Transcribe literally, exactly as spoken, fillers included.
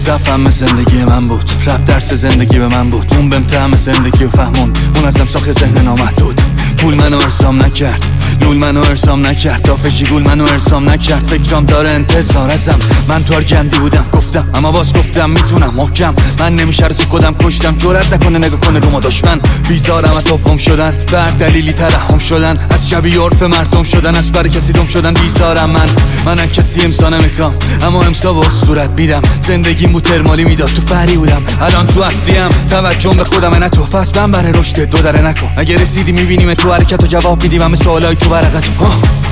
فلسفم زندگی من بود، رپ درس زندگی به من بود. اون بهم طعم زندگی و فهموند، اون ازم ساخت ذهن نامحدود. پول منو ارسام نکرد، لول منو ارسام نکرد، دافشی گول منو ارسام نکرد. فکرام داره انتظار ازم، من تو گندی بودم گفتم، اما باز گفتم میتونم محکم. من نمیشه رو تو خودم کشتم، جرأت نکنه نگاه کنه رو ما دشمن. بیزارم از توفم شدن، بر دلیلی ترحم شدن، از شبیه عرف مردم شدن، از بر کسی دم شدن. بیزارم من، من از کسی امسا نمیخوام، اما امسا با صورت میدم. زندگیم بود ترمالی میداد، تو فری بودم، الان تو اصلیم. توجه به خودم نه تو، پس من برای رشد دو دره نکن. اگه رسیدی میبینیم تو حرکت و جواب میدیم همه سوالای تو ورقتو.